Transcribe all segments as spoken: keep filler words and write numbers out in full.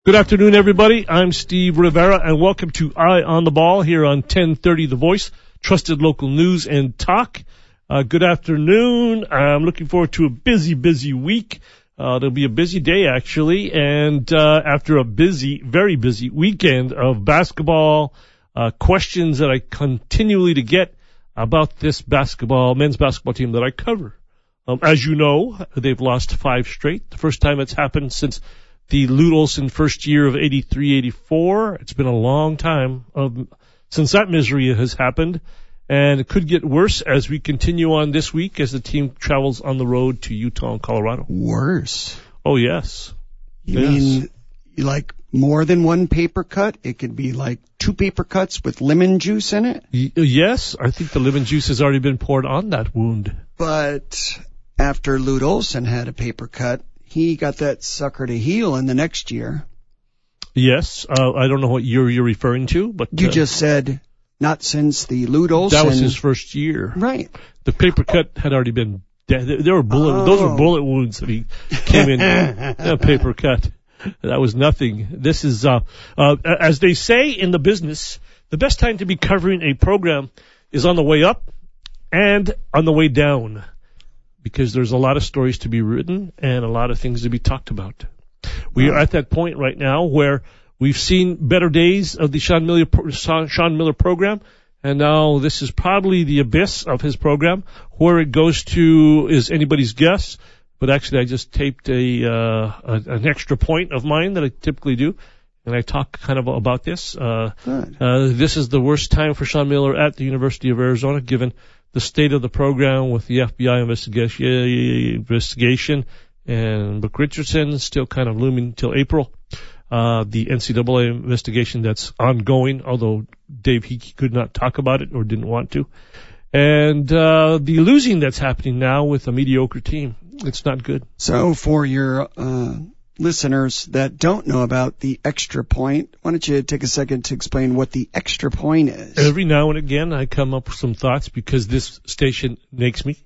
Good afternoon, everybody. I'm Steve Rivera, and welcome to Eye on the Ball here on ten thirty The Voice, trusted local news and talk. Uh, good afternoon. I'm looking forward to a busy, busy week. Uh, there'll be a busy day, actually, and uh, after a busy, very busy weekend of basketball, uh, questions that I continually to get about this basketball, men's basketball team that I cover. Um, as you know, they've lost five straight. The first time it's happened since the Lute Olson first year of eighty-three eighty-four. It's been a long time of, since that misery has happened, and it could get worse as we continue on this week as the team travels on the road to Utah and Colorado. Worse? Oh, yes. You yes. mean like more than one paper cut? It could be like two paper cuts with lemon juice in it? Y- yes, I think the lemon juice has already been poured on that wound. But after Lute Olson had a paper cut, he got that sucker to heal in the next year. Yes, uh, I don't know what year you're referring to, but you uh, just said not since the Lute Olson. That was his first year, right? The paper cut had already been dead. There were bullet; oh. Those were bullet wounds that he came in. A paper cut. That was nothing. This is, uh, uh, as they say in the business, the best time to be covering a program is on the way up and on the way down, because there's a lot of stories to be written and a lot of things to be talked about. We are at that point right now where we've seen better days of the Sean Miller, Sean Miller program, and now this is probably the abyss of his program. Where it goes to is anybody's guess, but actually I just taped a, uh, a an extra point of mine that I typically do, and I talk kind of about this. Uh, uh, this is the worst time for Sean Miller at the University of Arizona, given the state of the program with the F B I investigation, investigation and Brooke Richardson still kind of looming until April. Uh, the N C double A investigation that's ongoing, although Dave Hickey could not talk about it or didn't want to. And uh, the losing that's happening now with a mediocre team. It's not good. So for your uh, listeners that don't know about the extra point, why don't you take a second to explain what the extra point is? Every now and again, I come up with some thoughts because this station makes me.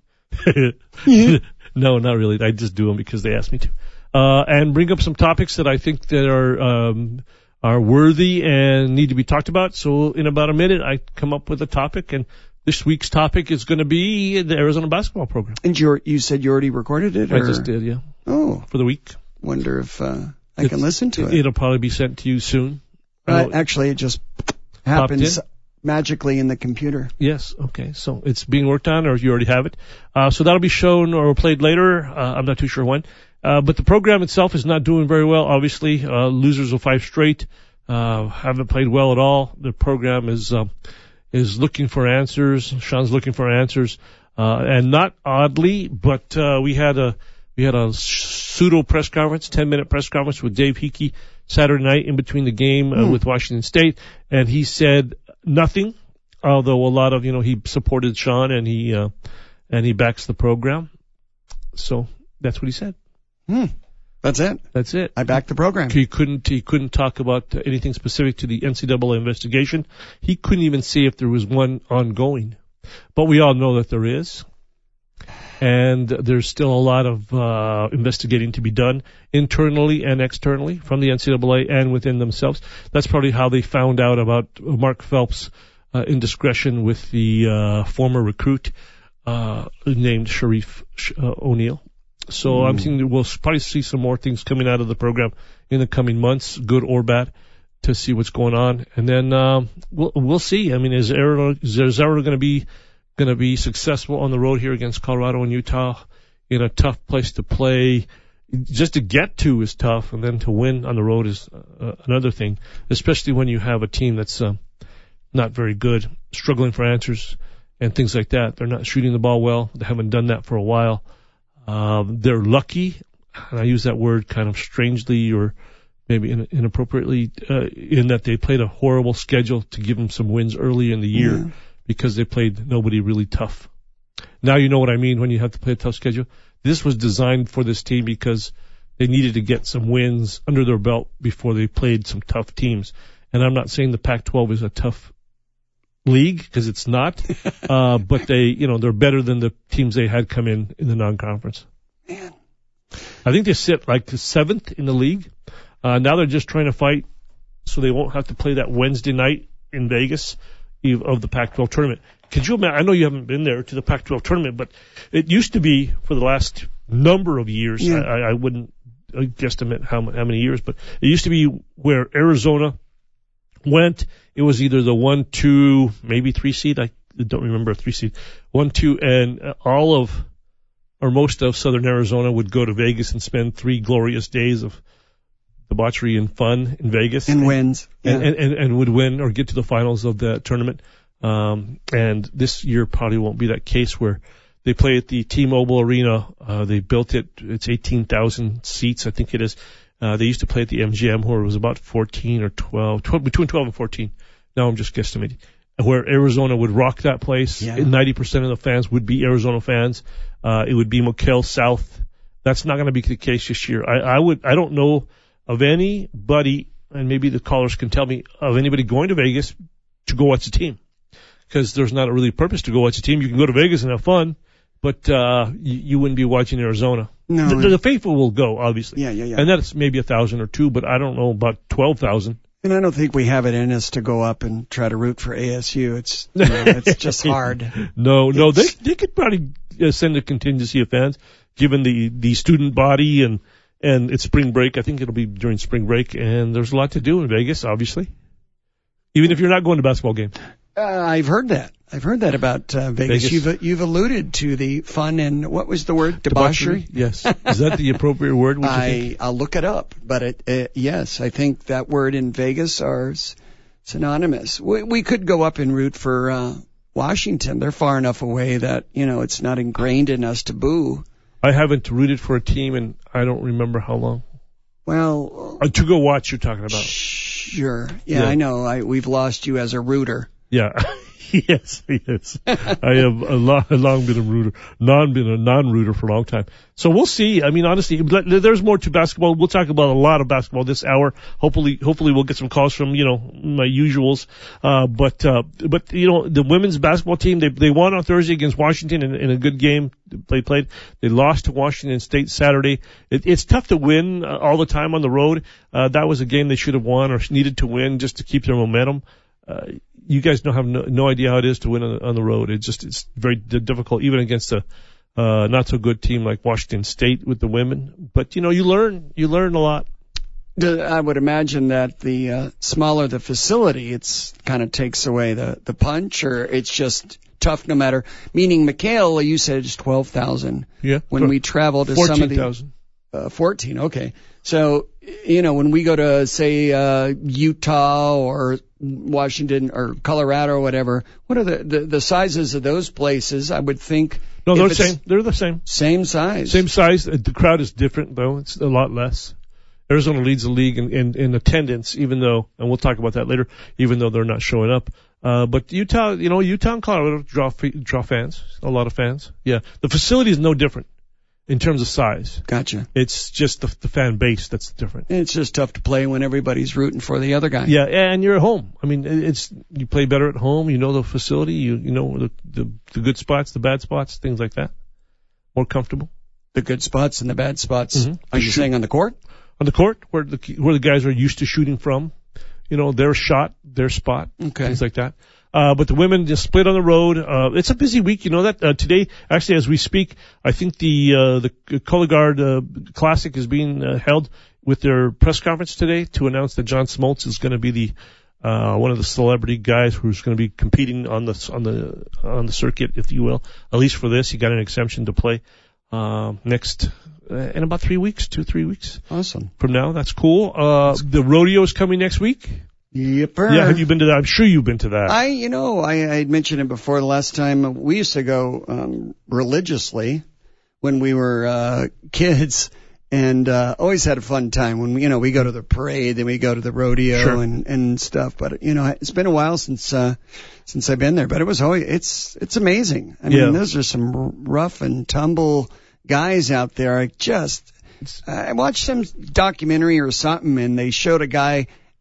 No, not really. I just do them because they ask me to. Uh, and bring up some topics that I think that are um, are worthy and need to be talked about. So in about a minute, I come up with a topic, and this week's topic is going to be the Arizona basketball program. And you you said you already recorded it? Or? I just did, yeah. Oh. For the week. Wonder if uh, I it's, can listen to it. It'll probably be sent to you soon. Uh, actually, it just happens magically in the computer. Yes, okay. So it's being worked on, or you already have it. Uh, so that'll be shown or played later. Uh, I'm not too sure when. Uh, but the program itself is not doing very well, obviously. Uh, losers of five straight. Uh, haven't played well at all. The program is, um, is looking for answers. Sean's looking for answers. Uh, and not oddly, but, uh, we had a, we had a pseudo press conference, ten minute press conference with Dave Hickey Saturday night in between the game uh, mm. with Washington State. And he said nothing, although a lot of, you know, he supported Sean and he, uh, and he backs the program. So that's what he said. Hmm. That's it. That's it. I backed the program. He couldn't. He couldn't talk about anything specific to the N C double A investigation. He couldn't even see if there was one ongoing. But we all know that there is, and there's still a lot of uh, investigating to be done internally and externally from the N C double A and within themselves. That's probably how they found out about Mark Phelps' uh, indiscretion with the uh, former recruit uh, named Sharif uh, O'Neal. So mm. I'm thinking we'll probably see some more things coming out of the program in the coming months, good or bad, to see what's going on. And then um, we'll we'll see. I mean, is Arizona, is Arizona going to be going to be successful on the road here against Colorado and Utah in a tough place to play? Just to get to is tough, and then to win on the road is uh, another thing, especially when you have a team that's uh, not very good, struggling for answers and things like that. They're not shooting the ball well. They haven't done that for a while. Um, they're lucky, and I use that word kind of strangely or maybe in, inappropriately, uh, in that they played a horrible schedule to give them some wins early in the year yeah. because they played nobody really tough. Now you know what I mean when you have to play a tough schedule. This was designed for this team because they needed to get some wins under their belt before they played some tough teams. And I'm not saying the Pac twelve is a tough league, because it's not, uh, but they, you know, they're better than the teams they had come in in the non-conference. Man. I think they sit like the seventh in the league. Uh, now they're just trying to fight so they won't have to play that Wednesday night in Vegas eve of the Pac twelve tournament. Could you imagine? I know you haven't been there to the Pac twelve tournament, but it used to be for the last number of years. Yeah. I, I wouldn't guesstimate how, how many years, but it used to be where Arizona went. It was either the one, two, maybe three seed. I don't remember a three seed. One, two, and all of or most of Southern Arizona would go to Vegas and spend three glorious days of debauchery and fun in Vegas. And wins. Yeah. And, and, and, and would win or get to the finals of the tournament. Um, and this year probably won't be that case where they play at the T-Mobile Arena. Uh, they built it. It's eighteen thousand seats, I think it is. Uh, they used to play at the M G M where it was about fourteen or twelve, twelve, between twelve and fourteen. Now I'm just guesstimating. Where Arizona would rock that place. Yeah. ninety percent of the fans would be Arizona fans. Uh, it would be McKale South. That's not going to be the case this year. I, I would, I don't know of anybody, and maybe the callers can tell me, of anybody going to Vegas to go watch the team. Because there's not a really purpose to go watch a team. You can go to Vegas and have fun, but uh you, you wouldn't be watching Arizona. No. The, the faithful will go, obviously. Yeah, yeah, yeah. And that's maybe a thousand or two, but I don't know about twelve thousand. And I don't think we have it in us to go up and try to root for A S U. It's you know, it's just hard. no, no, they It's- they could probably uh, send a contingency of fans, given the the student body and and it's spring break. I think it'll be during spring break, and there's a lot to do in Vegas, obviously. Even if you're not going to basketball game. Uh, I've heard that. I've heard that about uh, Vegas. Vegas. You've you've alluded to the fun and what was the word? Debauchery. Yes. Is that the appropriate word? Would you think? I I'll look it up, but it, it yes, I think that word in Vegas are s- synonymous. We we could go up and root for uh, Washington. They're far enough away that you know it's not ingrained in us to boo. I haven't rooted for a team in I don't remember how long. Well, Uh, to go watch, you're talking about. sure. Yeah, Yeah. I know. I we've lost you as a rooter. Yeah. yes, yes. I have a, long, a long been a rooter, non been a non-rooter for a long time. So we'll see. I mean, honestly, there's more to basketball. We'll talk about a lot of basketball this hour. Hopefully, hopefully we'll get some calls from, you know, my usuals. Uh, but, uh, but, you know, the women's basketball team, they, they won on Thursday against Washington in, in a good game they played. They lost to Washington State Saturday. It, it's tough to win uh, all the time on the road. Uh, that was a game they should have won or needed to win just to keep their momentum. Uh, you guys don't have no, no idea how it is to win on, on the road. It's just, it's very d- difficult, even against a, uh, not so good team like Washington State with the women. But, you know, you learn, you learn a lot. The- I would imagine that the uh, smaller the facility, it's kind of takes away the, the punch, or it's just tough no matter. Meaning, McHale, you said it's twelve thousand. Yeah. When we travel to some of fourteen the thousand. uh, fourteen, okay. So, you know, when we go to, say, uh, Utah or Washington or Colorado or whatever, what are the, the, the sizes of those places? I would think. No, if they're the it's same. They're the same. Same size. Same size. The crowd is different, though. It's a lot less. Arizona leads the league in, in, in attendance, even though, and we'll talk about that later, even though they're not showing up. Uh, but Utah, you know, Utah and Colorado draw, draw fans, a lot of fans. Yeah. The facility is no different in terms of size. Gotcha. It's just the, the fan base that's different. It's just tough to play when everybody's rooting for the other guy. Yeah, and you're at home. I mean, it's, you play better at home. You know the facility. You, you know the, the, the good spots, the bad spots, things like that. More comfortable. The good spots and the bad spots. Mhm. Are you saying on the court? On the court, where the where the guys are used to shooting from, you know, their shot, their spot, Okay. things like that. Uh, but the women just split on the road. Uh, it's a busy week, you know that. Uh, today, actually, as we speak, I think the uh, the Cologuard uh, Classic is being uh, held with their press conference today to announce that John Smoltz is going to be the uh, one of the celebrity guys who's going to be competing on the on the on the circuit, if you will. At least for this, he got an exemption to play uh, next. Uh, in about three weeks, two, three weeks Awesome. from now. That's cool. Uh, the rodeo is coming next week. Yipper. Yeah, have you been to that? I'm sure you've been to that. I, you know, I, I had mentioned it before the last time. We used to go um, religiously when we were uh, kids, and uh, always had a fun time. When we, you know, we go to the parade, then we go to the rodeo Sure. and and stuff. But you know, it's been a while since uh, since I've been there. But it was always it's it's amazing. I mean, Yeah. those are some r- rough and tumble guys out there. I just I watched some documentary or something, and they showed a guy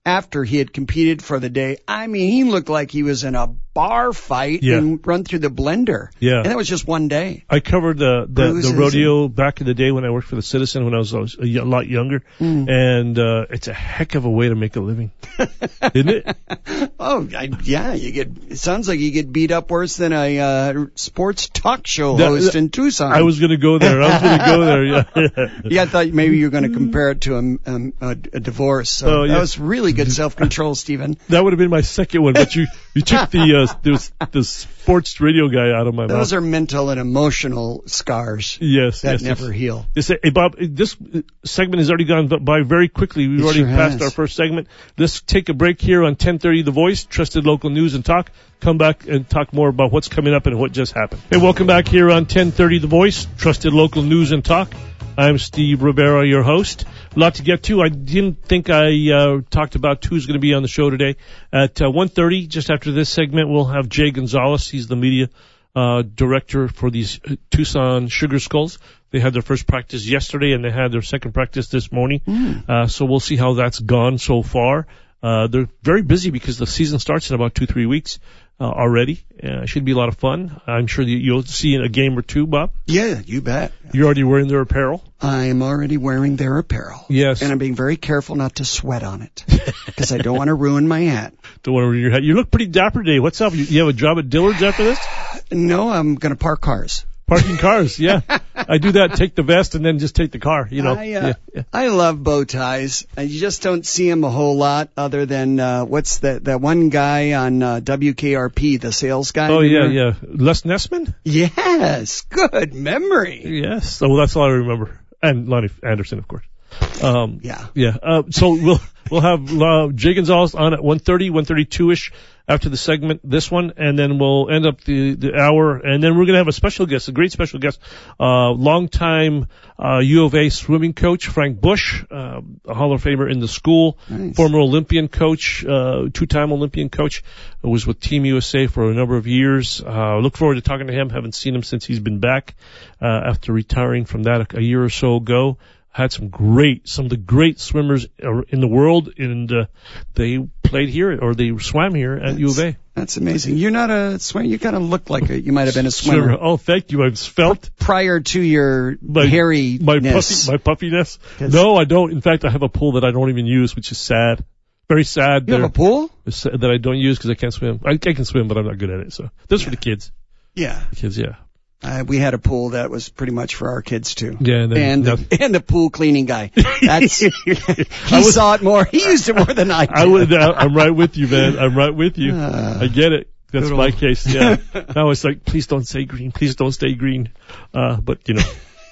after he had competed for the day. I mean, he looked like he was in a bar fight Yeah. and run through the blender. Yeah. And that was just one day. I covered the the, Bruises the rodeo back in the day when I worked for the Citizen when I was, I was a y- lot younger, Mm. and uh, it's a heck of a way to make a living, isn't it? Oh, I, yeah, you get, it sounds like you get beat up worse than a uh, sports talk show That- host that- in Tucson. I was going to go there. I was going to go there. Yeah. Yeah, I thought maybe you were going to compare it to a, um, a, a divorce. So Oh, that yeah. was really good self-control, Stephen. That would have been my second one, but you you took the uh, the, the sports radio guy out of my Those mouth. are mental and emotional scars Yes, that yes, never yes. heal. Yes, hey, Bob, this segment has already gone by very quickly. We've It already sure passed has. our first segment. Let's take a break here on ten thirty The Voice, trusted local news and talk. Come back and talk more about what's coming up and what just happened. Hey, welcome back here on ten thirty The Voice, trusted local news and talk. I'm Steve Rivera, your host. A lot to get to. I didn't think I uh, talked about who's going to be on the show today. At uh, one thirty, just after this segment, we'll have Jay Gonzalez. He's the media uh, director for these uh, Tucson Sugar Skulls. They had their first practice yesterday, and they had their second practice this morning. Mm. Uh, so we'll see how that's gone so far. Uh, they're very busy because the season starts in about two, three weeks uh, already. Uh, should be a lot of fun. I'm sure that you'll see a game or two, Bob. Yeah, you bet. You're already wearing their apparel. I am already wearing their apparel. Yes. And I'm being very careful not to sweat on it because I don't want to ruin my hat. Don't want to ruin your hat. You look pretty dapper today. What's up? You, you have a job at Dillard's after this? No, I'm going to park cars. Parking cars, yeah. I do that. Take the vest and then just take the car. You know. I, uh, yeah, yeah. I love bow ties. Uh, You just don't see them a whole lot other than, uh, what's that, that one guy on uh, W K R P, the sales guy? Oh yeah, remember? yeah. Les Nessman. Yes, good memory. Yes. Oh, well, that's all I remember. And Lonnie Anderson, of course. Um, Yeah. Yeah. Uh, so we'll we'll have uh, Jay Gonzalez on at one thirty, one thirty-two ish after the segment, this one, and then we'll end up the the hour, and then we're gonna have a special guest, a great special guest, uh, longtime uh, U of A swimming coach Frank Bush, uh, a Hall of Famer in the school, Nice. former Olympian coach, uh, two-time Olympian coach, was with Team U S A for a number of years. Uh, look forward to talking to him. Haven't seen him since he's been back uh, after retiring from that a, a year or so ago. Had some great, some of the great swimmers in the world, and uh, they played here or they swam here at That's, U of A. That's amazing. You're not a swimmer. You kind of look like a, you might have been a swimmer Oh, thank you. I've felt prior to your my hairiness. my puffy, my puffiness. 'Cause- No, I don't. In fact, I have a pool that I don't even use, which is sad. Very sad. You have there. a pool? It's sad that I don't use because I can't swim. I, I can swim, but I'm not good at it. So this is for the kids. Yeah. The kids, yeah. Uh, we had a pool that was pretty much for our kids too. Yeah, and then- and now- the, and the pool cleaning guy. That's he I was- saw it more. He used it more than I did. I would, I'm right with you, man. I'm right with you. Uh, I get it. That's good my old- case. Yeah. Now it's like, please don't say green. Please don't stay green. Uh, but you know,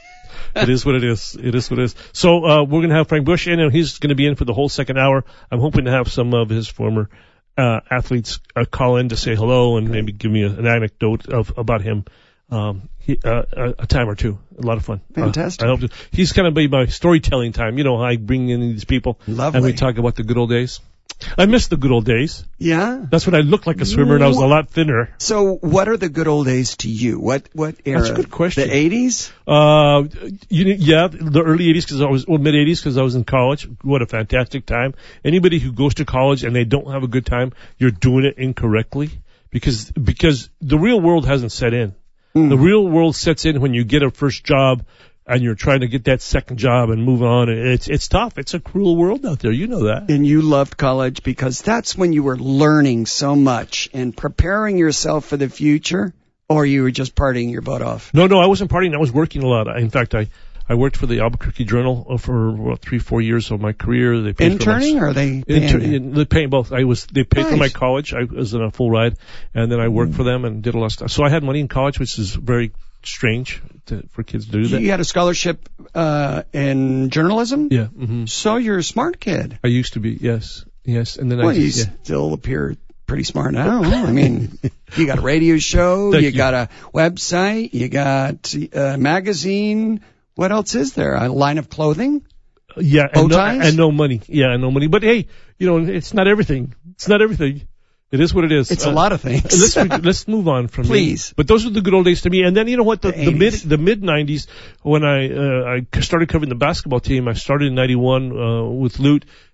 it is what it is. It is what it is. So, uh, we're going to have Frank Bush in, and he's going to be in for the whole second hour. I'm hoping to have some of his former, uh, athletes uh, call in to say hello and maybe give me a, an anecdote of, about him. Um, he, uh, a, a time or two. A lot of fun. Fantastic. Uh, I hope to, he's kind of be my storytelling time. You know how I bring in these people Lovely. and we talk about the good old days. I miss the good old days. Yeah. That's when I looked like a swimmer and I was a lot thinner. So, what are the good old days to you? What what era? That's a good question. The eighties? Uh, you, yeah, the early eighties because I was, or mid eighties because I was in college. What a fantastic time. Anybody who goes to college and they don't have a good time, you're doing it incorrectly because, because the real world hasn't set in. Mm. The real world sets in when you get a first job and you're trying to get that second job and move on. It's, it's tough. It's a cruel world out there. You know that. And you loved college because that's when you were learning so much and preparing yourself for the future, or you were just partying your butt off? No, no, I wasn't partying. I was working a lot. In fact, I, I worked for the Albuquerque Journal for what, three, four years of my career. They paid Interning, for my, or are they paying inter, you? they paying both. I was they paid for my Nice. college. I was in a full ride, and then I worked for them and did a lot of stuff. So I had money in college, which is very strange to, for kids to do that. You had a scholarship uh, in journalism? Yeah. hmm So you're a smart kid. I used to be. Yes. Yes. And then Well, I. you Yeah. still appear pretty smart now. I mean, you got a radio show, Thank you, you. got a website, you got a magazine. What else is there? A line of clothing? Yeah. Bow And no, ties? and no money. Yeah. And no money. But hey, you know, it's not everything. It's not everything. It is what it is. It's Uh, a lot of things. let's let's move on from Please. me. But those were the good old days to me. And then you know what? The, The the mid eighties. the mid nineties when I uh, I started covering the basketball team. I started in ninety one uh, with Lute.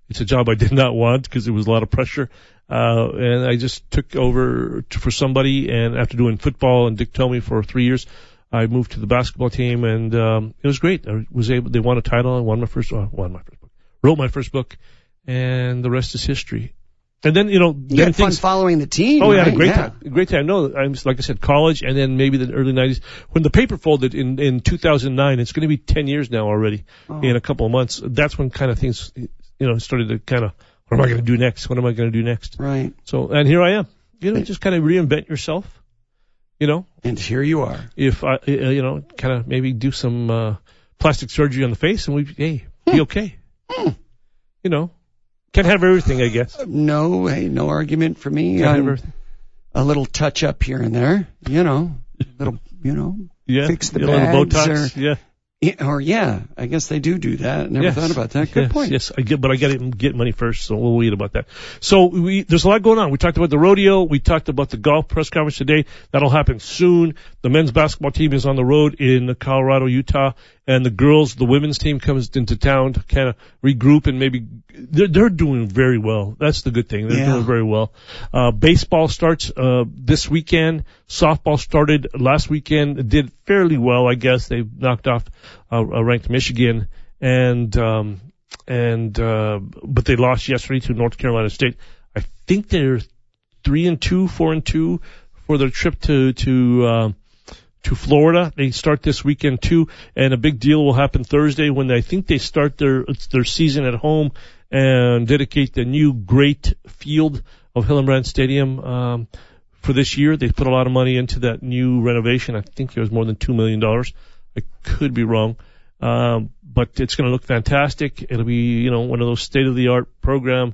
It's a job I did not want because it was a lot of pressure. Uh, and I just took over to, for somebody, and after doing football and Dick Tomey for three years, I moved to the basketball team, and um, it was great. I was able. They won a title. I won my first. Uh, won my first book. Wrote my first book, and the rest is history. And then you know, you then had fun things, following the team. Oh, yeah, right? had a great yeah. time. A great time. No, I'm like I said, college, and then maybe the early nineties when the paper folded in in two thousand nine. It's going to be ten years now already. Oh. In a couple of months. That's when kind of things, you know, started to kind of. What am I going to do next? What am I going to do next? Right. So, and here I am. You know, just kind of reinvent yourself. You know. And here you are. If I, uh, you know, kind of maybe do some uh, plastic surgery on the face, and we, hey, be okay. Mm. You know, can't have everything, I guess. Uh, no, hey, no argument for me. Can't have I'm everything. A little touch up here and there. You know, little, you know, yeah, fix the a little bags Botox. or, yeah. Or yeah, I guess they do do that. Never yes. thought about that. Good yes, point. Yes, I get, but I got to get money first, so we'll wait about that. So we, there's a lot going on. We talked about the rodeo. We talked about the golf press conference today. That'll happen soon. The men's basketball team is on the road in Colorado, Utah, and the girls, the women's team comes into town to kind of regroup and maybe they're, they're doing very well. That's the good thing. They're yeah. doing very well. Uh, baseball starts uh, this weekend. Softball started last weekend. It did fairly well, I guess. They knocked off uh, ranked Michigan, and um, and uh, but they lost yesterday to North Carolina State. I think they're three and two, four and two for their trip to to. Uh, to Florida. They start this weekend too, and a big deal will happen Thursday when they I think they start their their season at home and dedicate the new great field of Hillenbrand Stadium um, for this year. They put a lot of money into that new renovation. I think it was more than two million dollars. I could be wrong, um, but it's going to look fantastic. It'll be you know one of those state of the art program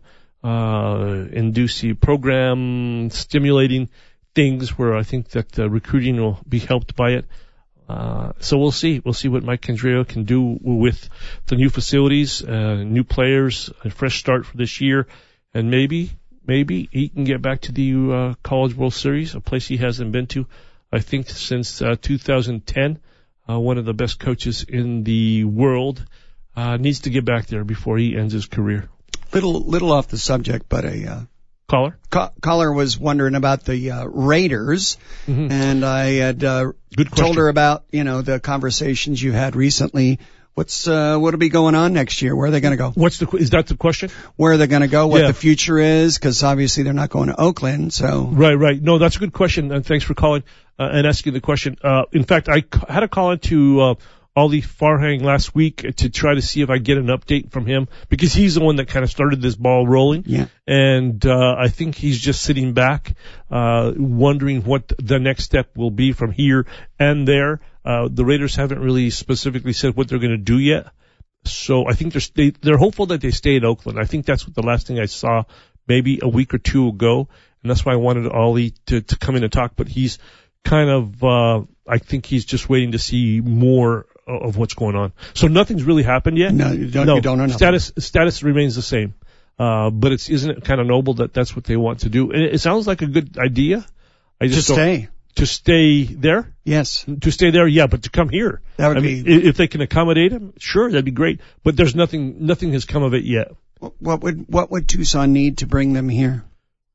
uh, inducing program stimulating things where I think that uh, recruiting will be helped by it. Uh, so we'll see. We'll see what Mike Candreo can do with the new facilities, uh, new players, a fresh start for this year, and maybe, maybe he can get back to the uh, College World Series, a place he hasn't been to, I think, since uh, two thousand ten. Uh, one of the best coaches in the world uh, needs to get back there before he ends his career. Little, little off the subject, but a uh, Caller? Ca- caller was wondering about the uh, Raiders, mm-hmm. and I had uh, Good told her about, you know, the conversations you had recently. What's uh, what'll be going on next year? Where are they going to go? What's the is that the question? Where are they going to go? What yeah. the future is? Because obviously they're not going to Oakland. So right, right. No, that's a good question, and thanks for calling uh, and asking the question. Uh, in fact, I c- had a call into uh, Ali Farhang last week to try to see if I get an update from him because he's the one that kind of started this ball rolling. Yeah. And uh, I think he's just sitting back, uh, wondering what the next step will be from here and there. Uh, the Raiders haven't really specifically said what they're going to do yet. So I think they're stay, they're hopeful that they stay in Oakland. I think that's what the last thing I saw maybe a week or two ago. And that's why I wanted Ali to, to come in and talk. But he's kind of, uh, I think he's just waiting to see more of what's going on. So nothing's really happened yet. No, you don't, no you don't know nothing. Status, status remains the same. Uh, but it's, isn't it kind of noble that that's what they want to do? And it, it sounds like a good idea. I just to stay. To stay there? Yes. To stay there, yeah, but to come here. That would I be. mean, if they can accommodate him, sure, that'd be great. But there's nothing, nothing has come of it yet. What would, what would Tucson need to bring them here?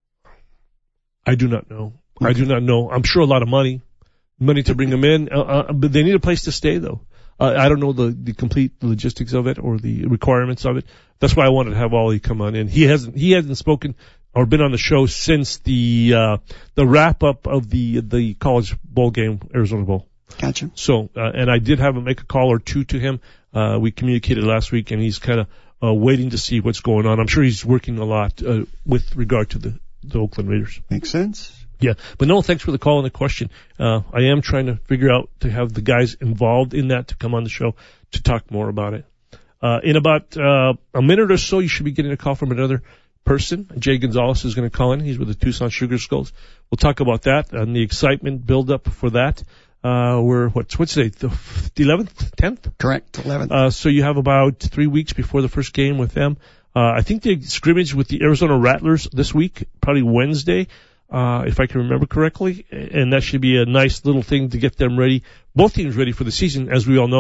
I do not know. Okay. I do not know. I'm sure a lot of money, money to bring them in, uh, uh, but they need a place to stay though. Uh, I don't know the, the complete logistics of it or the requirements of it. That's why I wanted to have Ollie come on in. He hasn't, he hasn't spoken or been on the show since the, uh, the wrap up of the, the college bowl game, Arizona Bowl. Gotcha. So, uh, and I did have him make a call or two to him. Uh, we communicated last week and he's kind of, uh, waiting to see what's going on. I'm sure he's working a lot, uh, with regard to the, the Oakland Raiders. Makes sense. Yeah, but no, thanks for the call and the question. Uh, I am trying to figure out to have the guys involved in that to come on the show to talk more about it. Uh, in about, uh, a minute or so, you should be getting a call from another person. Jay Gonzalez is going to call in. He's with the Tucson Sugar Skulls. We'll talk about that and the excitement build up for that. Uh, we're, what's, what's today? The eleventh, tenth? Correct, eleventh. Uh, so you have about three weeks before the first game with them. Uh, I think they scrimmage with the Arizona Rattlers this week, probably Wednesday. Uh, if I can remember correctly, and that should be a nice little thing to get them ready, both teams ready for the season. As we all know,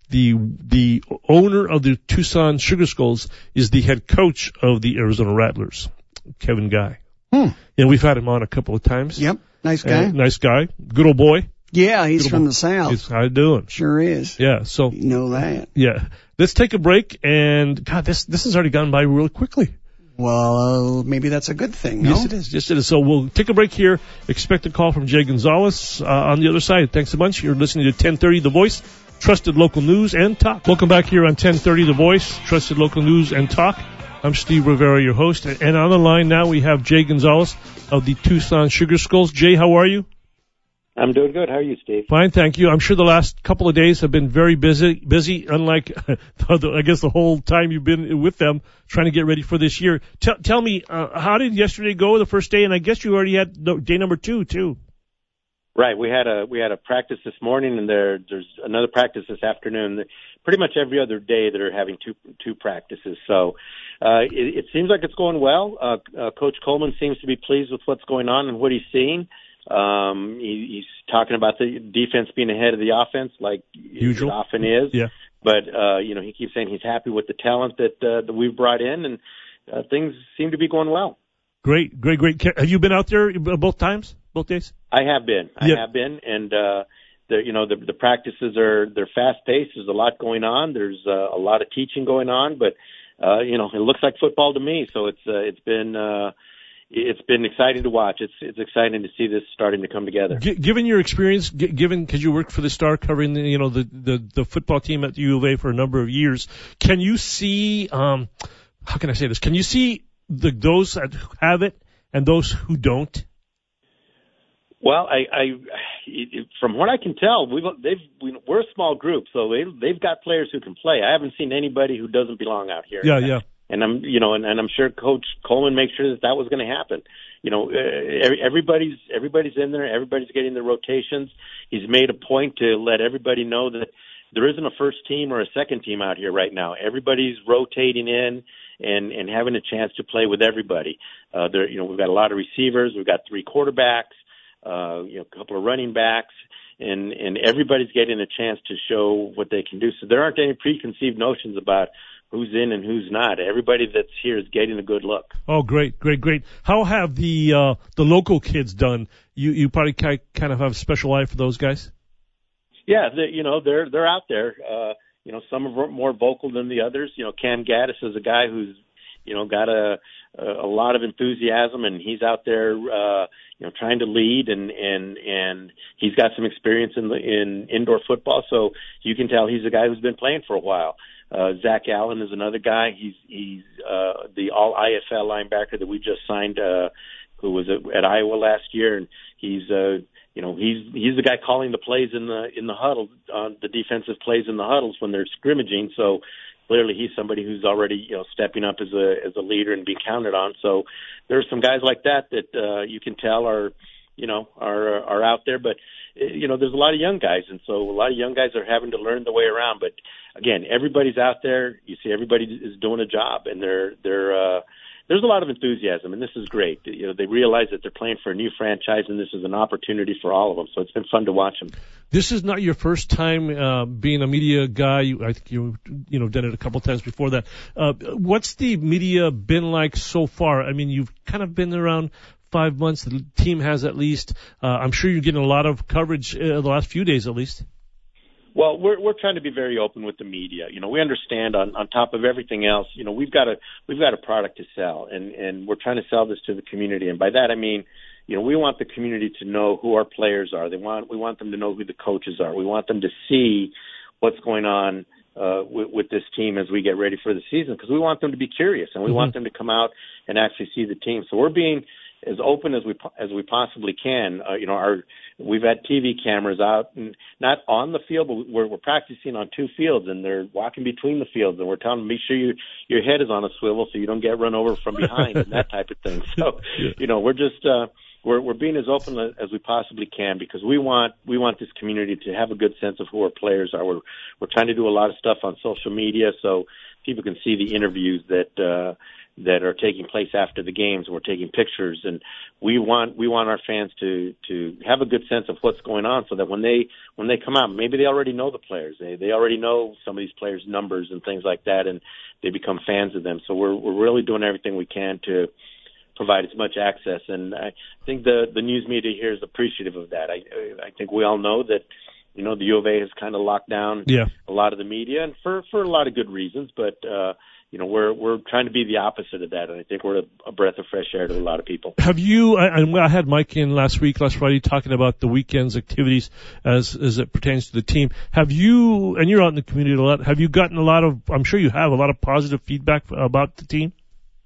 the the owner of the Tucson Sugar Skulls is the head coach of the Arizona Rattlers, Kevin Guy. Hmm. And we've had him on a couple of times. Yep. Nice guy. Uh, nice guy. Good old boy. Yeah, he's Good from boy. the South. He's, how you doing? Sure is. Yeah, so. You know that. Yeah. Let's take a break, and, God, this this has already gone by real quickly. Well, maybe that's a good thing, no? Yes, it is. Yes, it is. So we'll take a break here. Expect a call from Jay Gonzalez uh, on the other side. Thanks a bunch. You're listening to ten thirty The Voice, trusted local news and talk. Welcome back here on ten thirty The Voice, trusted local news and talk. I'm Steve Rivera, your host. And on the line now we have Jay Gonzalez of the Tucson Sugar Skulls. Jay, how are you? I'm doing good. How are you, Steve? Fine, thank you. I'm sure the last couple of days have been very busy, busy, unlike, I guess, the whole time you've been with them trying to get ready for this year. Tell, tell me, uh, how did yesterday go, the first day? And I guess you already had day number two, too. Right. We had a we had a practice this morning, and there there's another practice this afternoon. Pretty much every other day they're having two two practices. So uh, it, it seems like it's going well. Uh, uh, Coach Coleman seems to be pleased with what's going on and what he's seeing. Um, he, he's talking about the defense being ahead of the offense, like usual. It often is. Yeah. But uh, you know, he keeps saying he's happy with the talent that uh, that we've brought in, and uh, things seem to be going well. Great, great, great. Have you been out there both times, both days? I have been. I yeah. have been, and uh, the you know the the practices are they're fast paced. There's a lot going on. There's uh, a lot of teaching going on, but uh, you know it looks like football to me. So it's uh, it's been uh, it's been exciting to watch. It's it's exciting to see this starting to come together. G- given your experience, g- given because you worked for the Star covering the, you know the, the the football team at the U of A for a number of years, can you see um how can I say this? Can you see the those that have it and those who don't? Well, I, I, from what I can tell, we've they've we, we're a small group, so they they've got players who can play. I haven't seen anybody who doesn't belong out here. Yeah, yeah. And I'm, you know, and, and I'm sure Coach Coleman makes sure that that was going to happen. You know, uh, everybody's everybody's in there. Everybody's getting their rotations. He's made a point to let everybody know that there isn't a first team or a second team out here right now. Everybody's rotating in and and having a chance to play with everybody. Uh, there, you know, we've got a lot of receivers. We've got three quarterbacks. Uh, you know, a couple of running backs, and, and everybody's getting a chance to show what they can do. So there aren't any preconceived notions about who's in and who's not. Everybody that's here is getting a good look. Oh, great, great, great. How have the uh, the local kids done? You you probably kind of have a special eye for those guys. Yeah, they, you know, they're they're out there. Uh, you know, some are more vocal than the others. You know, Cam Gaddis is a guy who's you know got a a lot of enthusiasm, and he's out there, uh, you know, trying to lead, and, and, and he's got some experience in the, in indoor football. So you can tell he's a guy who's been playing for a while. Uh, Zach Allen is another guy. He's, he's, uh, the all I F L linebacker that we just signed, uh, who was at, at Iowa last year. And he's, uh, you know, he's, he's the guy calling the plays in the, in the huddle, uh, the defensive plays in the huddles when they're scrimmaging. So, clearly, he's somebody who's already, you know, stepping up as a as a leader and being counted on. So there's some guys like that that uh, you can tell are, you know, are are out there. But you know, there's a lot of young guys, and so a lot of young guys are having to learn the way around. But again, everybody's out there. You see, everybody is doing a job, and they're they're. Uh, There's a lot of enthusiasm, and this is great. You know, they realize that they're playing for a new franchise, and this is an opportunity for all of them. So it's been fun to watch them. This is not your first time uh, being a media guy. You, I think you you know done it a couple of times before that. Uh, what's the media been like so far? I mean, you've kind of been around five months. The team has at least. Uh, I'm sure you're getting a lot of coverage uh, the last few days, at least. Well, we're we're trying to be very open with the media. You know, we understand on, on top of everything else, you know, we've got a we've got a product to sell, and, and we're trying to sell this to the community. And by that I mean, you know, we want the community to know who our players are. They want we want them to know who the coaches are. We want them to see what's going on uh, with, with this team as we get ready for the season, because we want them to be curious, and we mm-hmm. want them to come out and actually see the team. So we're being as open as we as we possibly can. Uh, you know, our we've had T V cameras out, and not on the field, but we're, we're practicing on two fields, and they're walking between the fields, and we're telling them, make sure you, your head is on a swivel so you don't get run over from behind and that type of thing. So, yeah. you know, we're just uh, we're we're being as open as we possibly can, because we want we want this community to have a good sense of who our players are. We're we're trying to do a lot of stuff on social media so people can see the interviews that uh, that are taking place after the games. We're taking pictures, and we want we want our fans to to have a good sense of what's going on, so that when they when they come out, maybe they already know the players, they they already know some of these players' numbers and things like that, and they become fans of them. So we're we're really doing everything we can to provide as much access, and I think the the news media here is appreciative of that. I I think we all know that, you know, the U of A has kind of locked down yeah. a lot of the media, and for for a lot of good reasons, but uh you know, we're we're trying to be the opposite of that, and I think we're a, a breath of fresh air to a lot of people. Have you? I, I had Mike in last week, last Friday, talking about the weekend's activities as as it pertains to the team. Have you? And you're out in the community a lot. Have you gotten a lot of? I'm sure you have a lot of positive feedback about the team.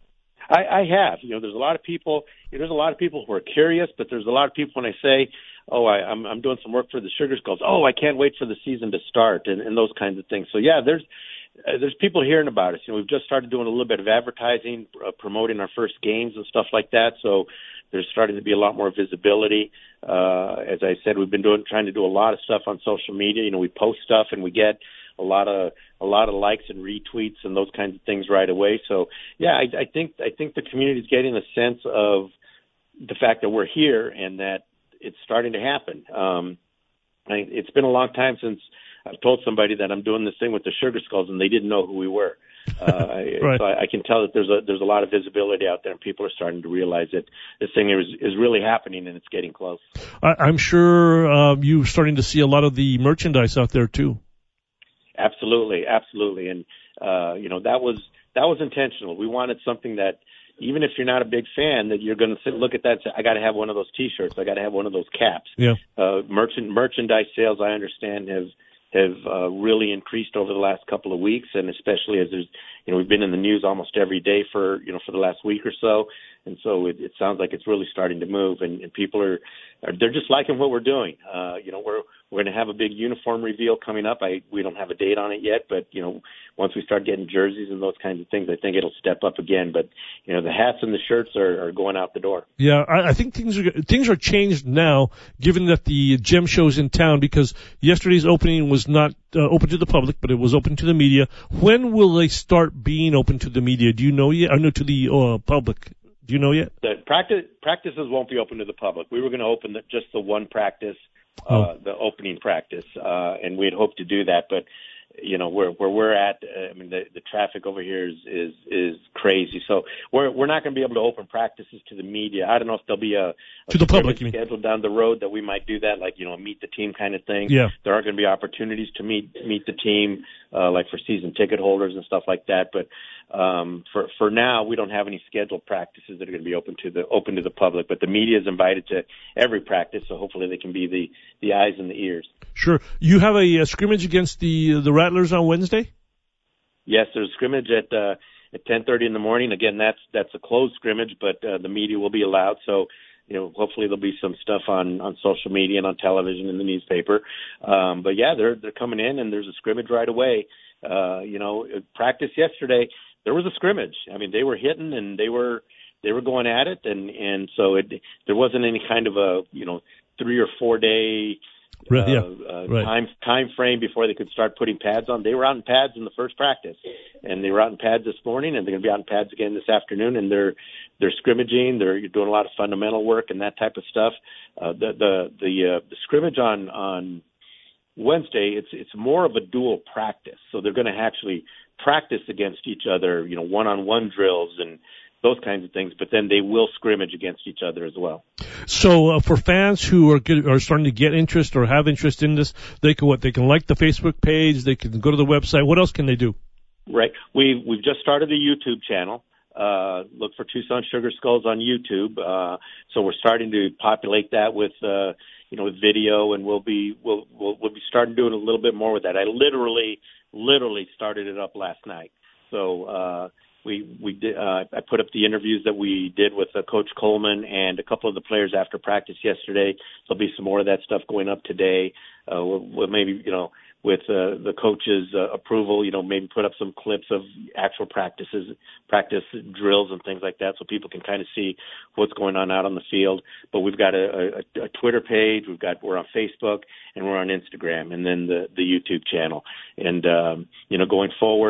I, I have. You know, there's a lot of people. You know, there's a lot of people who are curious, but there's a lot of people when I say, "Oh, I, I'm I'm doing some work for the Sugar Skulls." Oh, I can't wait for the season to start, and, and those kinds of things. So yeah, there's. Uh, there's people hearing about us. You know, we've just started doing a little bit of advertising, uh, promoting our first games and stuff like that. So there's starting to be a lot more visibility. Uh, as I said, we've been doing, trying to do a lot of stuff on social media. You know, we post stuff and we get a lot of a lot of likes and retweets and those kinds of things right away. So yeah, I, I think I think the community is getting a sense of the fact that we're here and that it's starting to happen. Um, I, it's been a long time since I've told somebody that I'm doing this thing with the Sugar Skulls, and they didn't know who we were. Uh, right. So I, I can tell that there's a there's a lot of visibility out there, and people are starting to realize that this thing is is really happening, and it's getting close. I, I'm sure uh, you're starting to see a lot of the merchandise out there too. Absolutely, absolutely, and uh, you know that was that was intentional. We wanted something that, even if you're not a big fan, that you're going to sit, look at that and say, I got to have one of those T-shirts. I got to have one of those caps. Yeah. Uh, merchant merchandise sales, I understand, have have uh, really increased over the last couple of weeks, and especially as there's, you know, we've been in the news almost every day for, you know, for the last week or so, and so it, it sounds like it's really starting to move, and, and people are, are, they're just liking what we're doing. Uh, you know, we're we're going to have a big uniform reveal coming up. I we don't have a date on it yet, but you know, once we start getting jerseys and those kinds of things, I think it'll step up again. But you know, the hats and the shirts are, are going out the door. Yeah, I, I think things are things are changed now, given that the Gem Show's in town, because yesterday's opening was not uh, open to the public, but it was open to the media. When will they start being open to the media? Do you know yet? Or no, to the uh, public? Do you know yet? The practice practices won't be open to the public. We were going to open the, just the one practice. Uh, oh. the opening practice, uh, and we had hoped to do that, but you know where where we're at, uh, I mean the, the traffic over here is is is crazy. So we're we're not going to be able to open practices to the media. I don't know if there'll be a, a to the public you mean. schedule down the road that we might do that, like you know a meet the team kind of thing. Yeah, there are going to be opportunities to meet meet the team, uh, like for season ticket holders and stuff like that. But um, for for now, we don't have any scheduled practices that are going to be open to the open to the public. But the media is invited to every practice, so hopefully they can be the the eyes and the ears. Sure. You have a, a scrimmage against the the Rattlers on Wednesday? Yes, there's a scrimmage at uh, at ten thirty in the morning. Again, that's that's a closed scrimmage, but uh, the media will be allowed. So, you know, hopefully there'll be some stuff on, on social media and on television and the newspaper. Um, but yeah, they're they're coming in, and there's a scrimmage right away. Uh, you know, practice yesterday, there was a scrimmage. I mean, they were hitting and they were they were going at it, and and so it there wasn't any kind of a you know three or four day. Right, yeah, uh, uh, right. time time frame before they could start putting pads on. They were out in pads in the first practice, and they were out in pads this morning, and they're going to be out in pads again this afternoon. And they're they're scrimmaging. They're doing a lot of fundamental work and that type of stuff. Uh, the the the, uh, the scrimmage on on Wednesday, it's it's more of a dual practice. So they're going to actually practice against each other, you know, one on one drills and those kinds of things, but then they will scrimmage against each other as well. So uh, for fans who are get, are starting to get interest or have interest in this, they can what? They can like the Facebook page. They can go to the website. What else can they do? Right. We've we've just started a YouTube channel. Uh, look for Tucson Sugar Skulls on YouTube. Uh, so we're starting to populate that with uh, you know with video, and we'll be we'll, we'll we'll be starting doing a little bit more with that. I literally literally started it up last night. So. Uh, We we did. Uh, I put up the interviews that we did with uh, Coach Coleman and a couple of the players after practice yesterday. There'll be some more of that stuff going up today. Uh, we'll, we'll maybe you know with uh, the coach's uh, approval, you know maybe put up some clips of actual practices, practice drills and things like that, so people can kind of see what's going on out on the field. But we've got a, a, a Twitter page. We've got we're on Facebook and we're on Instagram, and then the the YouTube channel. And um, you know going forward.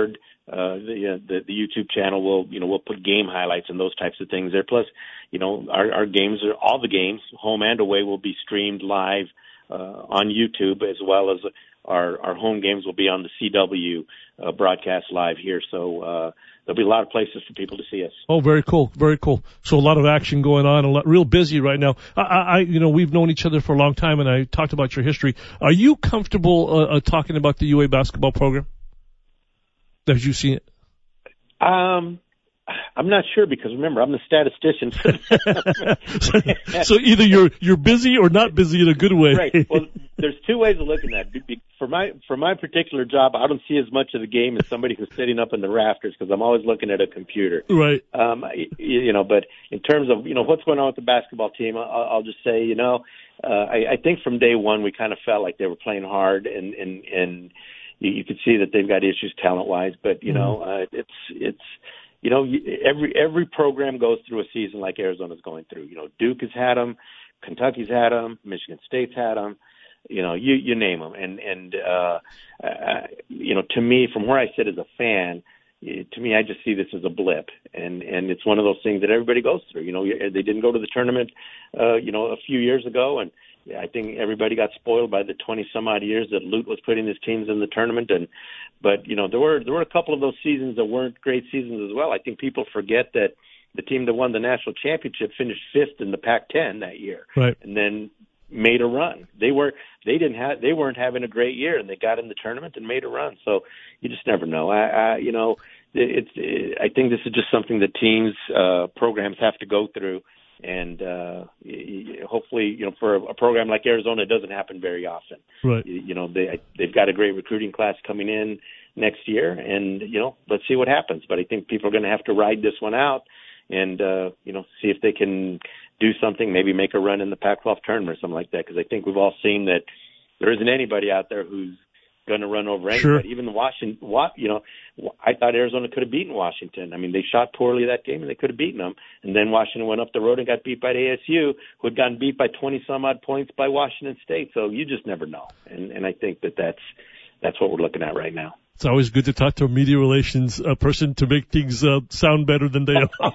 uh, the, uh, the the YouTube channel will you know we'll put game highlights and those types of things there. Plus, you know, our our games are all the games, home and away, will be streamed live uh, on YouTube, as well as our our home games will be on the C W uh, broadcast live here. So uh, there'll be a lot of places for people to see us. Oh, very cool, very cool. So a lot of action going on, a lot, real busy right now. I, I, you know, we've known each other for a long time, and I talked about your history. Are you comfortable uh, uh, talking about the U A basketball program? Have you seen it? Um, I'm not sure, because remember, I'm the statistician. so, so either you're you're busy or not busy in a good way. Right. Well, there's two ways of looking at it. For my for my particular job, I don't see as much of the game as somebody who's sitting up in the rafters, because I'm always looking at a computer. Right. Um, you, you know, but in terms of you know what's going on with the basketball team, I'll, I'll just say, you know, uh, I, I think from day one we kind of felt like they were playing hard, and and and you, you could see that they've got issues talent wise, but you mm-hmm. know, uh, it's it's. You know, every every program goes through a season like Arizona's going through. You know, Duke has had them, Kentucky's had them, Michigan State's had them. You know, you you name them. And and uh, uh, you know, to me, from where I sit as a fan, to me, I just see this as a blip. And and it's one of those things that everybody goes through. You know, they didn't go to the tournament, uh, you know, a few years ago, and I think everybody got spoiled by the twenty some odd years that Lute was putting his teams in the tournament. And but you know there were there were a couple of those seasons that weren't great seasons as well. I think people forget that the team that won the national championship finished fifth in the Pac ten that year, right, and then made a run. They were they didn't have they weren't having a great year, and they got in the tournament and made a run. So you just never know. I, I you know it's it, I think this is just something that teams uh, programs have to go through. And uh, hopefully, you know, for a program like Arizona, it doesn't happen very often. Right. You, you know, they they've got a great recruiting class coming in next year, and you know, let's see what happens. But I think people are going to have to ride this one out, and uh, you know, see if they can do something, maybe make a run in the Pac twelve tournament or something like that. Because I think we've all seen that there isn't anybody out there who's going to run over anybody. Sure. Even the Washington, you know, I thought Arizona could have beaten Washington. I mean, they shot poorly that game, and they could have beaten them. And then Washington went up the road and got beat by A S U, who had gotten beat by twenty some odd points by Washington State. So you just never know. And and I think that that's that's what we're looking at right now. It's always good to talk to a media relations uh, person to make things uh, sound better than they are.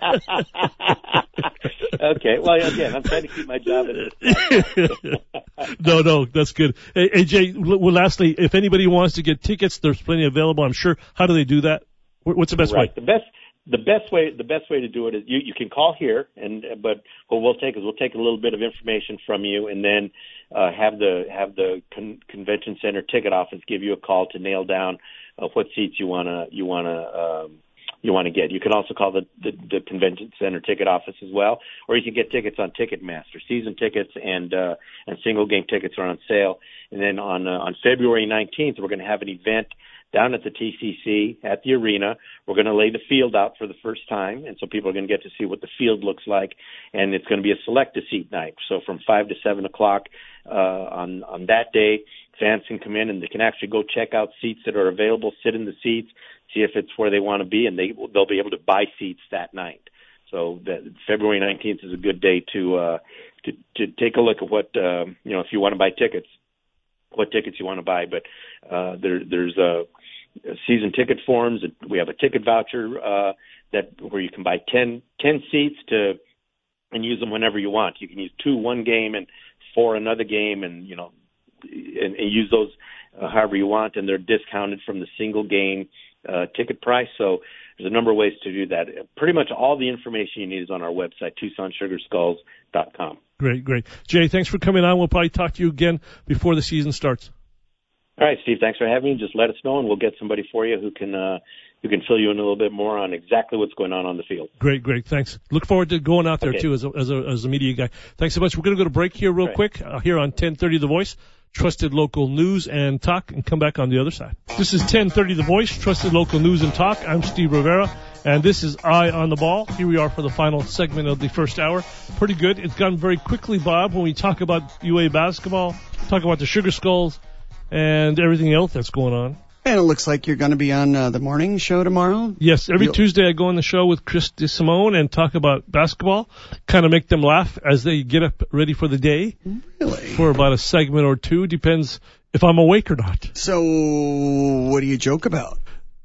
Okay. Well, again, I'm trying to keep my job in this. no, no, that's good. Hey, hey, Jay, well, lastly, if anybody wants to get tickets, there's plenty available, I'm sure. How do they do that? What's the best right. way? The best, the best way, the best way to do it is you, you can call here, and but what we'll take is we'll take a little bit of information from you, and then uh, have the have the con- convention center ticket office give you a call to nail down uh, what seats you wanna you wanna. Um, you want to get. You can also call the, the, the convention center ticket office as well, or you can get tickets on Ticketmaster. Season tickets and uh, and single game tickets are on sale. And then on uh, on February nineteenth, we're going to have an event down at the T C C at the arena. We're going to lay the field out for the first time, and so people are going to get to see what the field looks like. And it's going to be a select-a-seat night. So from five to seven o'clock uh, on on that day, fans can come in and they can actually go check out seats that are available, sit in the seats, see if it's where they want to be, and they they'll be able to buy seats that night. So that February nineteenth is a good day to uh, to to take a look at what uh, you know if you want to buy tickets, what tickets you want to buy. But uh, there there's a uh, season ticket forms. We have a ticket voucher uh, that where you can buy ten, ten seats to and use them whenever you want. You can use two one game and four another game, and you know and, and use those uh, however you want, and they're discounted from the single game Uh, ticket price. So there's a number of ways to do that. Pretty much all the information you need is on our website, Tucson Sugar Skulls dot com. Great, great. Jay, thanks for coming on. We'll probably talk to you again before the season starts. All right, Steve, thanks for having me. Just let us know, and we'll get somebody for you who can uh, who can fill you in a little bit more on exactly what's going on on the field. Great, great. Thanks. Look forward to going out there, okay. too, as a, as, a, as a media guy. Thanks so much. We're going to go to break here real right. quick uh, here on ten thirty The Voice. Trusted local news and talk, and come back on the other side. This is ten thirty The Voice, trusted local news and talk. I'm Steve Rivera, and this is Eye on the Ball. Here we are for the final segment of the first hour. Pretty good. It's gone very quickly, Bob, when we talk about U A basketball, talk about the Sugar Skulls, and everything else that's going on. And it looks like you're going to be on uh, the morning show tomorrow? Yes, every You'll... Tuesday I go on the show with Chris DeSimone and talk about basketball, kind of make them laugh as they get up ready for the day. Really? For about a segment or two. Depends if I'm awake or not. So what do you joke about?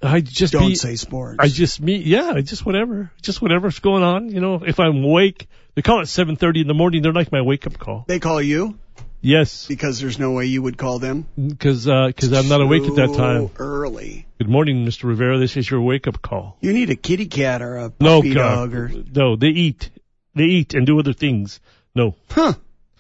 I just Don't be, say sports. I just meet, yeah, just whatever, just whatever's going on. You know, if I'm awake, they call it seven thirty in the morning. They're like my wake up call. They call you? Yes. Because there's no way you would call them? Because uh, cause I'm not awake at that time. So early. Good morning, Mister Rivera. This is your wake up call. You need a kitty cat or a puppy No, dog God. or. No, they eat. They eat and do other things. No. Huh.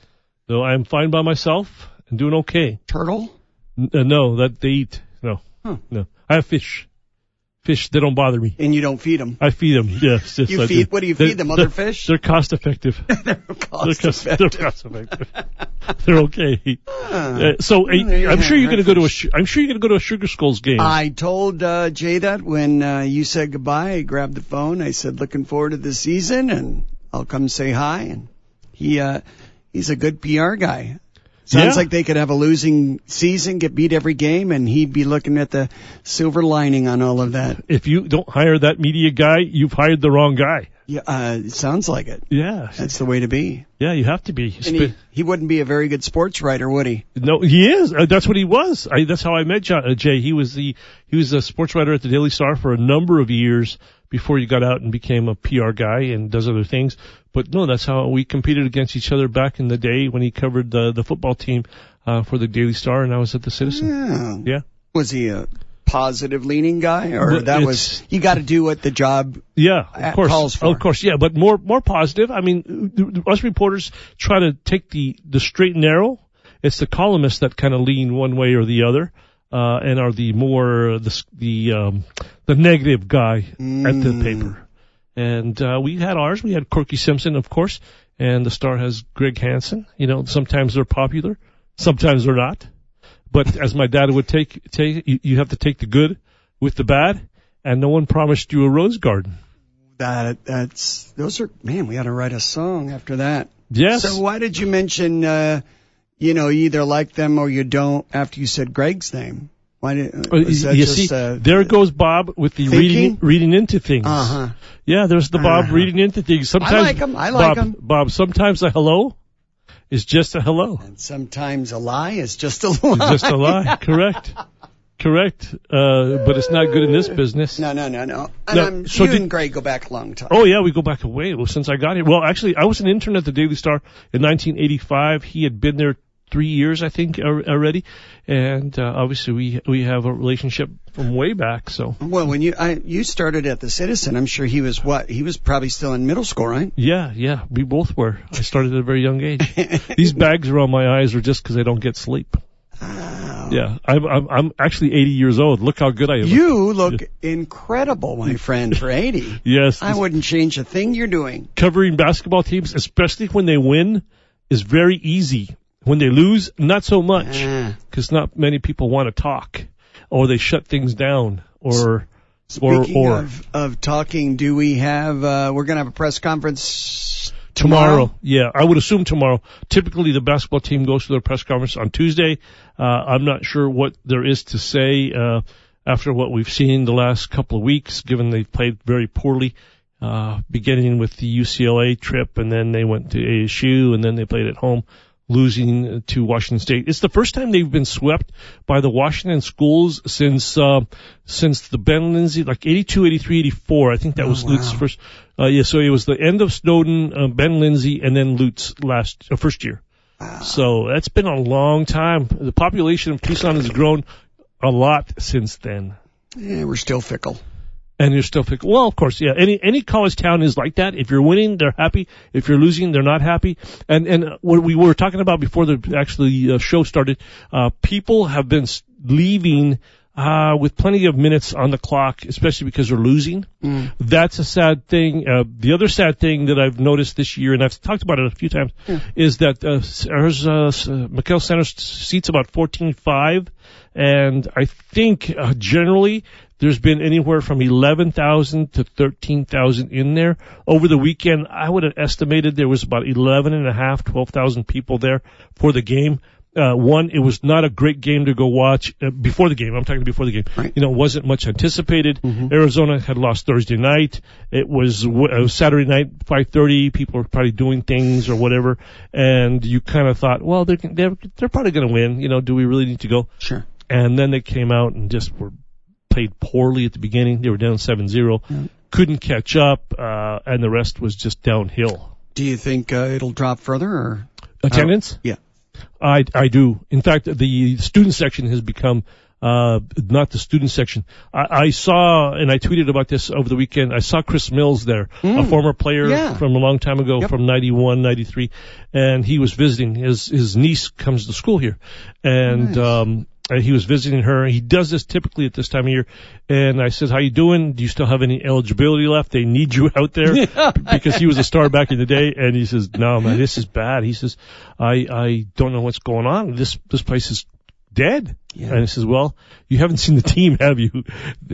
No, I'm fine by myself and doing okay. Turtle? N- uh, no, that they eat. No. Huh. No. I have fish. Fish, they don't bother me. And you don't feed them. I feed them, yes. yes You I feed, do. what do you They're- feed them? Other they're- fish? They're cost effective. They're They're cost cost, they're effective. cost effective. They're okay. Uh, so Well, there you uh, I'm have sure you're going to go to a. breakfast. Sh- I'm sure you're going to go to a Sugar Skulls game. I told uh, Jay that when uh, you said goodbye. I grabbed the phone. I said, looking forward to the season, and I'll come say hi. And he uh, he's a good P R guy. Sounds Yeah. like they could have a losing season, get beat every game, and he'd be looking at the silver lining on all of that. If you don't hire that media guy, you've hired the wrong guy. Yeah, uh, it sounds like it. Yeah, That's the way to be. yeah, you have to be. And he, he wouldn't be a very good sports writer, would he? No, he is. Uh, that's what he was. I, that's how I met John, uh, Jay. He was the he was a sports writer at the Daily Star for a number of years before he got out and became a P R guy and does other things. But no, that's how we competed against each other back in the day when he covered the the football team uh, for the Daily Star, and I was at the Citizen. Yeah. Yeah. Was he a positive leaning guy, or Well, that it's- was you got to do what the job? Yeah, Uh, of course, calls for. of course, yeah, but more more positive. I mean, us reporters try to take the the straight and narrow. It's the columnists that kind of lean one way or the other, uh, and are the more the the um, the negative guy at the Mm. paper. And uh, we had ours. We had Corky Simpson, of course, and the Star has Greg Hansen. You know, sometimes they're popular, sometimes they're not. But as my dad would take take, you, you have to take the good with the bad. And no one promised you a rose garden. That that's those are man. We got to write a song after that. Yes. So why did you mention uh, you know you either like them or you don't after you said Greg's name? Why did Uh, was that you just, see, uh, there goes Bob with the thinking? reading reading into things. Uh huh. Yeah, there's the Bob Uh-huh. reading into things. Sometimes I like him. I like Bob, him. Bob, sometimes a hello is just a hello. And sometimes a lie is just a lie. It's just a lie. Correct. Correct. Uh, but it's not good in this business. No, no, no, no. And No, I'm, so you did- and Greg go back a long time. Oh yeah, we go back a way. Well, since I got here. Well, actually, I was an intern at the Daily Star in nineteen eighty-five. He had been there three years, I think, al- already. And uh, obviously, we we have a relationship from way back. So Well, when you I, you started at the Citizen, I'm sure he was what? He was probably still in middle school, right? yeah, yeah, we both were. I started at a very young age. These bags around my eyes are just because I don't get sleep. Wow. Yeah, I'm, I'm I'm actually eighty years old. Look how good I am. You look incredible, my friend, for eighty. Yes, I wouldn't change a thing you're doing. covering basketball teams, especially when they win, is very easy. When they lose, not so much, Ah. because not many people want to talk, or they shut things down, or or Speaking or of, of talking, do we have, uh, we're going to have a press conference tomorrow. tomorrow? Yeah, I would assume tomorrow. Typically, the basketball team goes to their press conference on Tuesday. Uh, I'm not sure what there is to say uh, after what we've seen the last couple of weeks, given they've played very poorly. Uh, beginning with the U C L A trip, and then they went to A S U, and then they played at home, losing to Washington State. It's the first time they've been swept by the Washington schools since uh, since the Ben Lindsay, like eighty-two, eighty-three, eighty-four. I think that Oh, was wow. Lute's first. Uh, yeah, so it was the end of Snowden, uh, Ben Lindsay, and then Lute's last uh, first year. Wow. So that's been a long time. The population of Tucson has grown a lot since then. Yeah, we're still fickle. And you're still thinking, well, of course, yeah. Any any college town is like that. If you're winning, they're happy. If you're losing, they're not happy. And and what we were talking about before the actually uh, show started, uh, people have been s- leaving uh, with plenty of minutes on the clock, especially because they're losing. Mm. That's a sad thing. Uh, the other sad thing that I've noticed this year, and I've talked about it a few times, Yeah. is that uh, ours, uh, s- uh, McKell Center seats about fourteen five, and I think uh, generally there's been anywhere from eleven thousand to thirteen thousand in there. Over the weekend, I would have estimated there was about eleven and a half, twelve thousand people there for the game. Uh, one, it was not a great game to go watch uh, before the game. I'm talking before the game. Right. You know, it wasn't much anticipated. Mhm. Arizona had lost Thursday night. It was uh, Saturday night, five thirty. People were probably doing things or whatever. And you kind of thought, well, they're, they're, they're probably going to win. You know, do we really need to go? Sure. And then they came out and just were played poorly at the beginning. They were down seven zero. Yeah. Couldn't catch up, uh, and the rest was just downhill. Do you think uh, it'll drop further? Or attendance? Oh, yeah. I, I do. In fact, the student section has become uh not the student section. I, I saw, and I tweeted about this over the weekend, I saw Chris Mills there, mm. a former player yeah. from a long time ago, yep. from ninety-one, ninety-three, and he was visiting. His his niece comes to school here, and nice. um he was visiting her. He does this typically at this time of year, and I said, how you doing? Do you still have any eligibility left? They need you out there. Yeah. Because he was a star back in the day, and he says, no, man, this is bad. He says, I I don't know what's going on. This this place is dead. Yeah. And he says, well, you haven't seen the team, have you?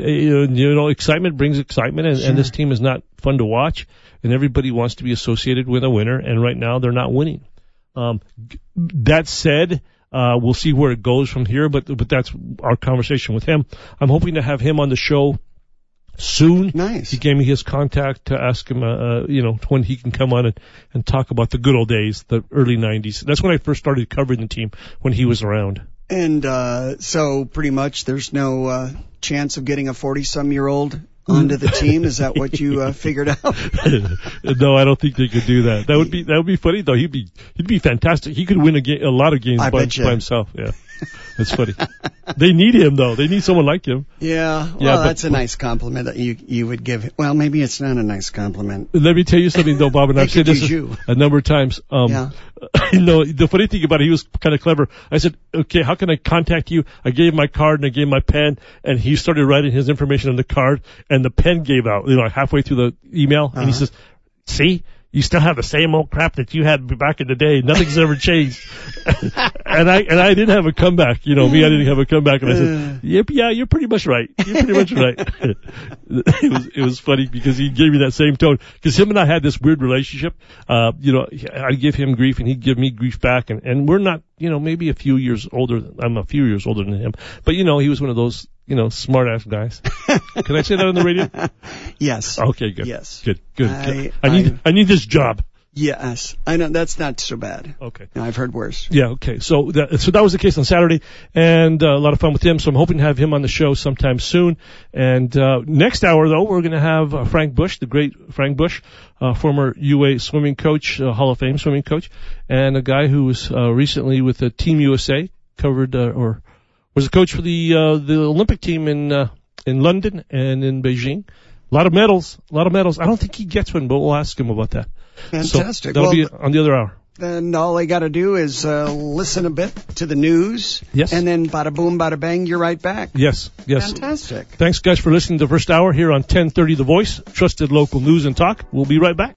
You know, excitement brings excitement, and, sure. and this team is not fun to watch, and everybody wants to be associated with a winner, and right now they're not winning. Um, that said, uh, we'll see where it goes from here, but, but that's our conversation with him. I'm hoping to have him on the show soon. Nice. He gave me his contact to ask him, uh, uh you know, when he can come on and, and talk about the good old days, the early nineties. That's when I first started covering the team, when he was around. And uh so pretty much there's no uh chance of getting a forty-some-year-old onto the team. Is that what you uh, figured out? No, I don't think they could do that. That would be that would be funny though. He'd be he'd be fantastic. He could win a, ga- a lot of games by, by himself. Yeah, that's funny. They need him though. They need someone like him. Yeah, well, yeah, that's but, a nice compliment that you you would give him. Well, maybe it's not a nice compliment. Let me tell you something though, Bob, and I've said this you. a number of times. Um, yeah. You know, the funny thing about it, he was kind of clever. I said, okay, how can I contact you? I gave him my card and I gave him my pen, and he started writing his information on the card, and the pen gave out, you know, halfway through the email, uh-huh. and he says, see, you still have the same old crap that you had back in the day. Nothing's ever changed. and I and I didn't have a comeback. You know, me, I didn't have a comeback. And I said, yep, yeah, you're pretty much right. You're pretty much right. it was it was funny because he gave me that same tone. Because him and I had this weird relationship. Uh, you know, I'd give him grief and he'd give me grief back. And, and we're not, you know, maybe a few years older. I'm a few years older than him. But, you know, he was one of those, you know, smart ass guys. Can I say that on the radio? Yes. Okay, good. Yes. Good, good. I, good. I need, I, I need this job. Yes. I know that's not so bad. Okay. No, I've heard worse. Yeah, okay. So that, so that was the case on Saturday, and uh, a lot of fun with him. So I'm hoping to have him on the show sometime soon. And, uh, next hour though, we're going to have uh, Frank Bush, the great Frank Bush, uh, former U A swimming coach, uh, Hall of Fame swimming coach, and a guy who was, uh, recently with the Team U S A, covered, uh, or was a coach for the, uh, the Olympic team in, uh, in London and in Beijing. A lot of medals, a lot of medals. I don't think he gets one, but we'll ask him about that. Fantastic. So that'll well, be on the other hour. Then all they got to do is uh, listen a bit to the news. Yes. And then bada boom, bada bang, you're right back. Yes, yes. Fantastic. Thanks, guys, for listening to the first hour here on ten thirty The Voice, trusted local news and talk. We'll be right back.